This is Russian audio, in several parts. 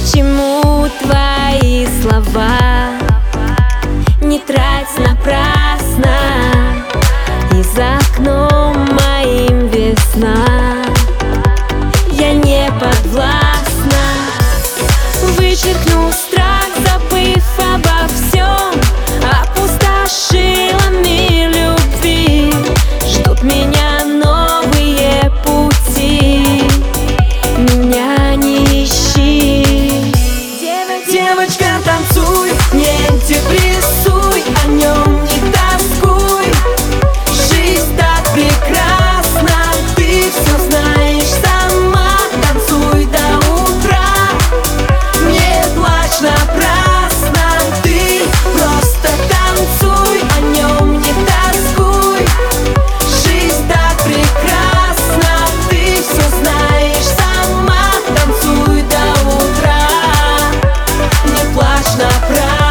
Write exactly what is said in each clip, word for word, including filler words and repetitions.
к чему твои слова? Не трать напрасно, и за окном моим весна. Я не подвластна, вычеркну страх, забыв обо всем. Опустошила мир любви, ждут меня новые пути. Меня не ищи. Девочка, танцуй, не депрессуй, о нем не тоскуй. Жизнь так прекрасна, ты все знаешь сама. Танцуй до утра, не плачь напрасно. Ты просто танцуй, о нем не тоскуй. Жизнь так прекрасна, ты все знаешь сама. Танцуй до утра, не плачь напрасно.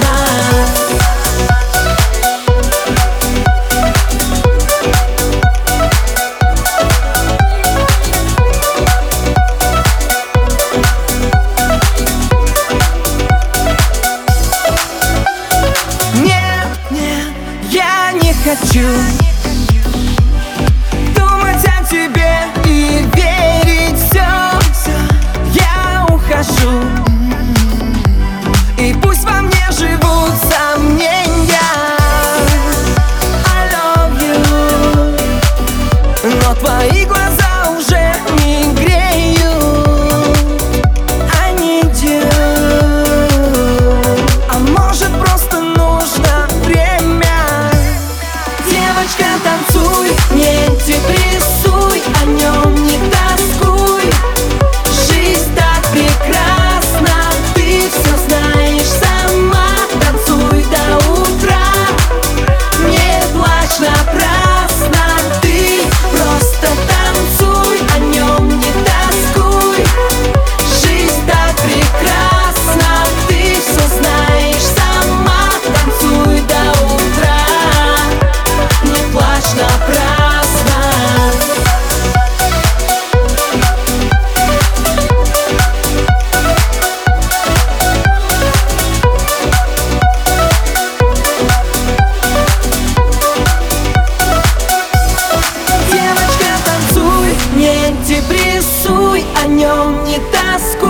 Я не хочу думать о тебе и верить все. Я ухожу, и пусть во мне живут сомнения. I love you, но твои глаза уже не греют. I need you. А может, просто нужно время? Девочка, танцуй, не депрессуй, о нем не тоскуй. Жизнь так прекрасна, ты все знаешь сама. Танцуй до утра, не плачь напрасно. Ты просто танцуй, о нем не тоскуй. Жизнь так прекрасна, ты все знаешь сама. Танцуй до утра, не плачь напрасно. Девочка, танцуй, не депрессуй, о нем не тоскуй.